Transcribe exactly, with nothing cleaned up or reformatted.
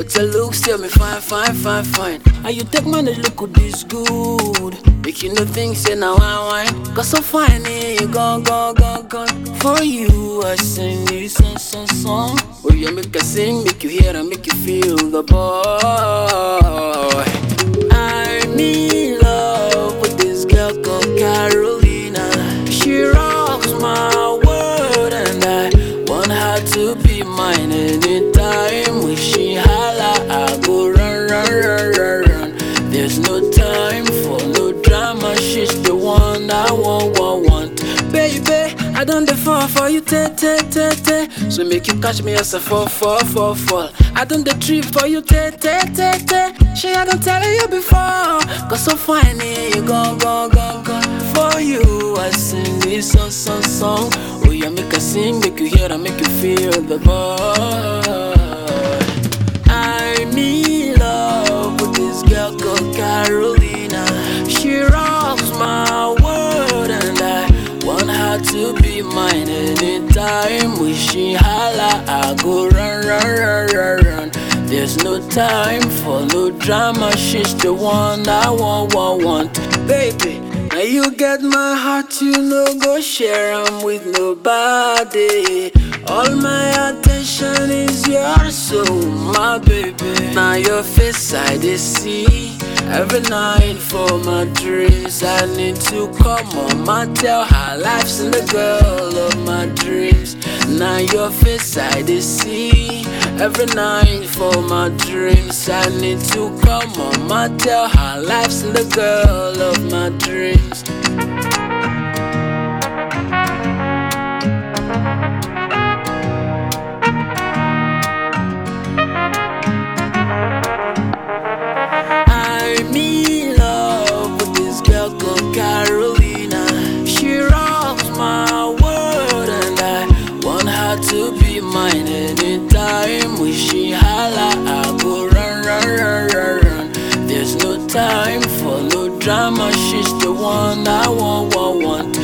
with your looks, tell me fine, fine, fine, fine. How you take manage look good this good? Make you no think say now I wine. Cause so fine, eh, you gone, gone, gone, gone. For you, I sing this song, song, song. Where you make a sing, make you hear and make you feel the boy. I'm in love with this girl called Carolina. She rocks my world and I want her to be mine. Anytime when she holla, I go run, run, run, run, run. There's no time for no drama, she's the one I want, want, want. Baby, I done the fall for you, te, te, te, te. So make you catch me as a fall, fall, fall, fall. I done the trip for you, te, te, te, te. She I don't tell you before. Cause so fine, eh, you gone, gone, gone, gone. For you, I sing this song, song, song. Oh, yeah, make her sing, make you hear and make you feel the boy. I'm in love with this girl called Carolina. She rocks my world and I want her to be mine. Anytime when she holla, I go run, run, run, run, run. There's no time for no drama, she's the one I want, want, want. Baby, now you get my heart, you know, go share 'em with nobody. All my attention is yours, so my baby. Now your face I dey see every night for my dreams. I need to come on, man, tell her life's in the girl of my dreams. Now your face I dey see every night for my dreams. I need to come on, man, tell her life's in the girl of my dreams. I'm in love with this girl called Carolina. She rocks my world and I want her to be mine. Anytime when she holla, I go run, run, run, run, run. There's no time for no drama, she's the one I want, want, want.